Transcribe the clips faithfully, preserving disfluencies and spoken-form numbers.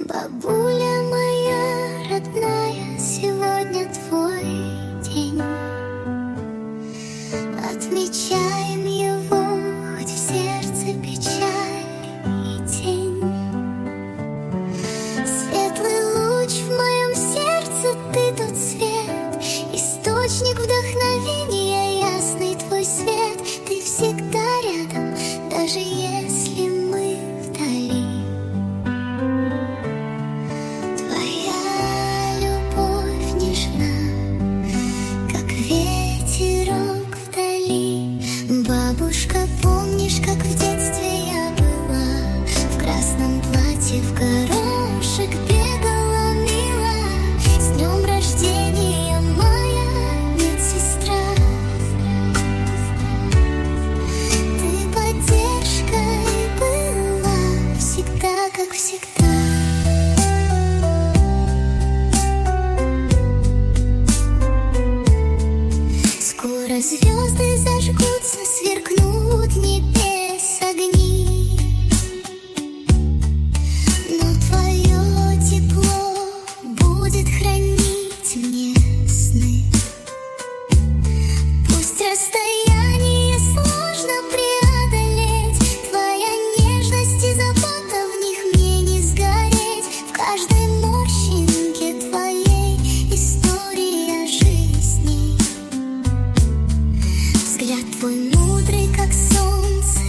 Бабуля моя родная, сегодня твой день. Отмечаем его, хоть в сердце печаль и тень. Светлый луч в моем сердце, ты тот свет, источник вдохновения, ясный твой свет. Ты всегда рядом, даже если мы вдали. Твоя любовь нежна, как ветерок вдали. Бабушка, помнишь, как в детстве я была, в красном платье, в горошек бегала мила. С днем рождения, моя медсестра. Ты поддержкой была всегда, как всегда. Скоро звезды зажгутся, сверкнут небес огни, но твое тепло будет хранить мне сны. Пусть расстояние сложно преодолеть, твоя нежность и забота, в них мне не сгореть. В каждой морщинке твоей история жизни. Взгляд твой мудрый, как солнце,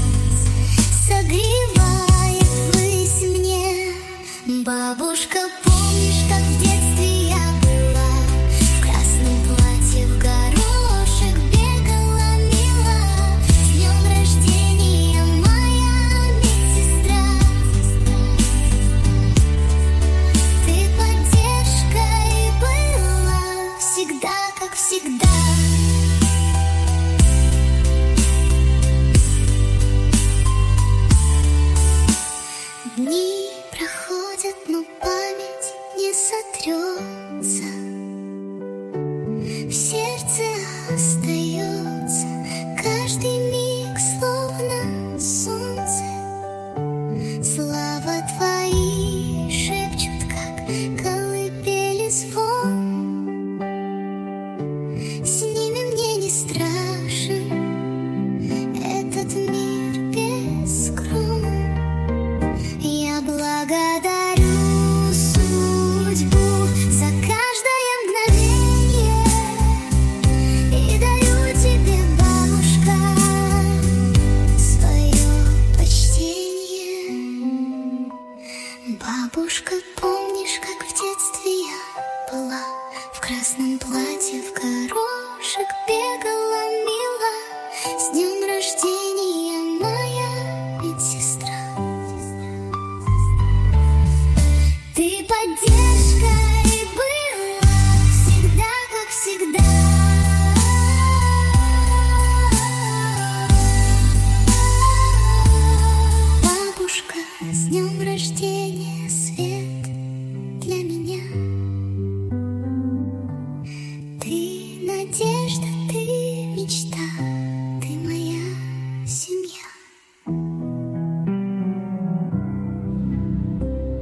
согревает ввысь мне. Бабушка, помнишь, как в детстве я была, в красном платье, в горошек бегала мила. С днем рождения, моя медсестра. Ты поддержкой была всегда, как всегда. Дни проходят, но память не сотрется. В сердце остается каждый миг, словно солнце. Слова твои шепчут, как колыбели звон. С ними мне не страшен этот мир без крон. Я благодарю судьбу за каждое мгновение и дарю тебе, бабушка, свое почтение. Бабушка, помнишь, как в детстве я была, в красном платье, в горошек бегала мила. С днем рождения, моя медсестра. Ты поддержкой была всегда, как всегда. Бабушка, с днем рождения.